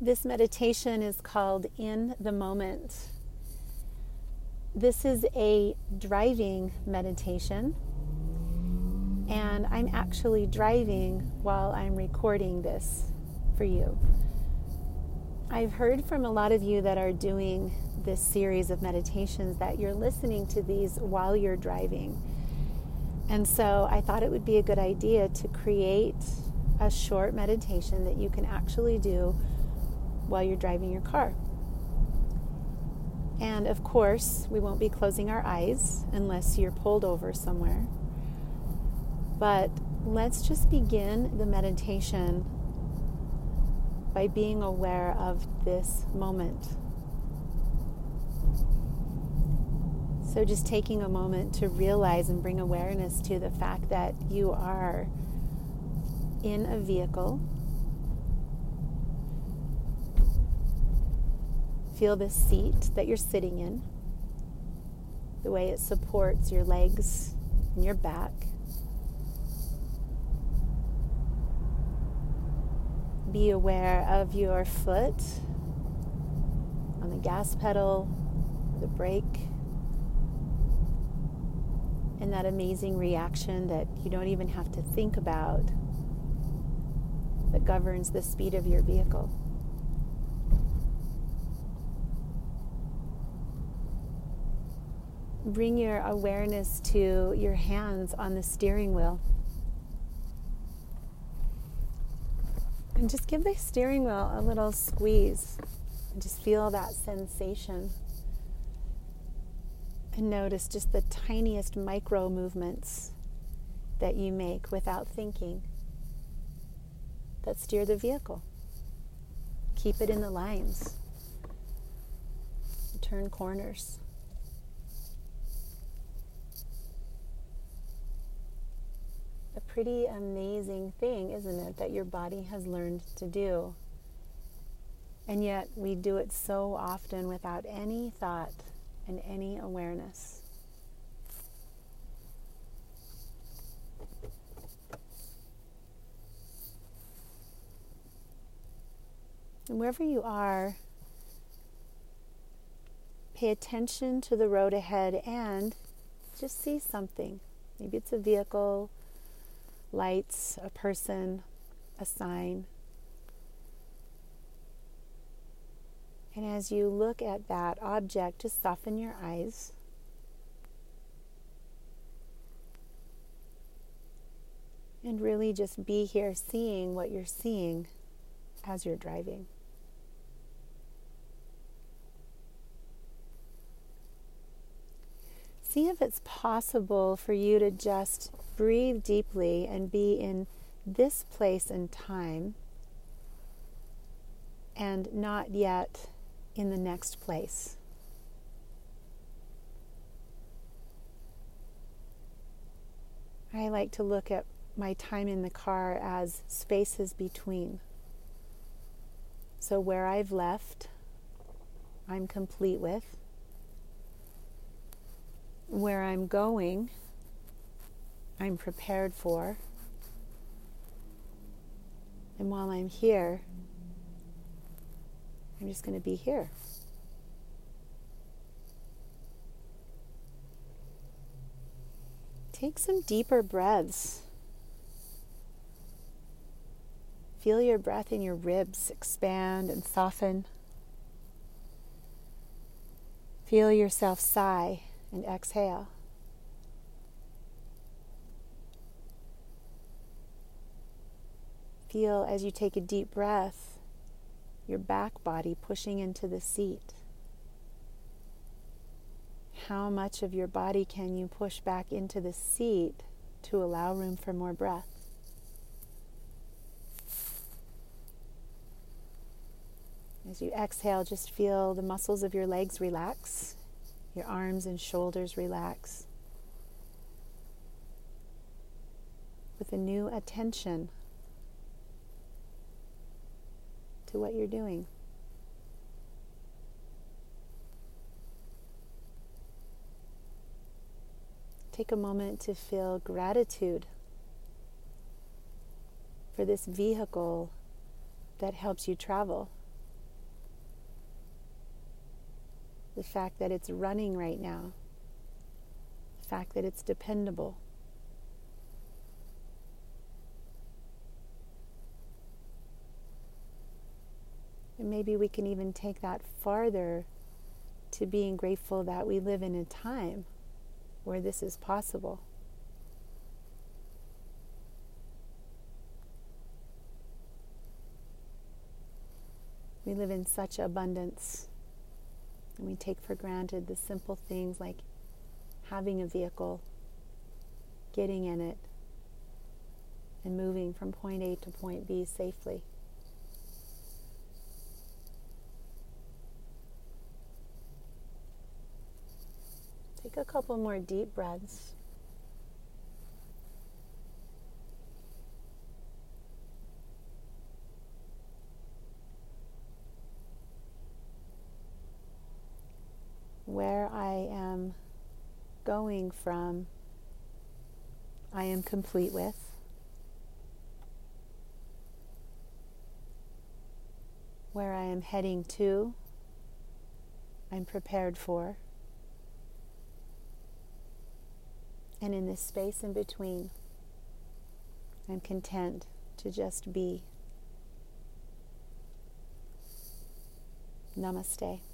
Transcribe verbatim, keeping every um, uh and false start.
This meditation is called In the Moment. This is a driving meditation, and I'm actually driving while I'm recording this for you. I've heard from a lot of you that are doing this series of meditations that you're listening to these while you're driving. And so I thought it would be a good idea to create a short meditation that you can actually do while you're driving your car. And of course, we won't be closing our eyes unless you're pulled over somewhere. But let's just begin the meditation by being aware of this moment. So just taking a moment to realize and bring awareness to the fact that you are in a vehicle. Feel the seat that you're sitting in, the way it supports your legs and your back. Be aware of your foot on the gas pedal, the brake, and that amazing reaction that you don't even have to think about that governs the speed of your vehicle. Bring your awareness to your hands on the steering wheel. And just give the steering wheel a little squeeze. And just feel that sensation. And notice just the tiniest micro movements that you make without thinking that steer the vehicle. Keep it in the lines. Turn corners. A pretty amazing thing, isn't it, that your body has learned to do. And yet we do it so often without any thought and any awareness. And wherever you are, pay attention to the road ahead and just see something. Maybe it's a vehicle, lights, a person, a sign. And as you look at that object, just soften your eyes. And really just be here seeing what you're seeing as you're driving. See if it's possible for you to just breathe deeply and be in this place and time and not yet in the next place. I like to look at my time in the car as spaces between. So where I've left, I'm complete with. Where I'm going, I'm prepared for. And while I'm here, I'm just going to be here. Take some deeper breaths. Feel your breath in your ribs expand and soften. Feel yourself sigh and exhale. Feel as you take a deep breath, your back body pushing into the seat. How much of your body can you push back into the seat to allow room for more breath? As you exhale, just feel the muscles of your legs relax. Your arms and shoulders relax. With a new attention to what you're doing. Take a moment to feel gratitude for this vehicle that helps you travel. the fact that it's running right now, the fact that it's dependable. And maybe we can even take that farther to being grateful that we live in a time where this is possible. We live in such abundance, and we take for granted the simple things like having a vehicle, getting in it, and moving from point A to point B safely. Take a couple more deep breaths. Where I am going from, I am complete with. Where I am heading to, I'm prepared for. And in this space in between, I'm content to just be. Namaste.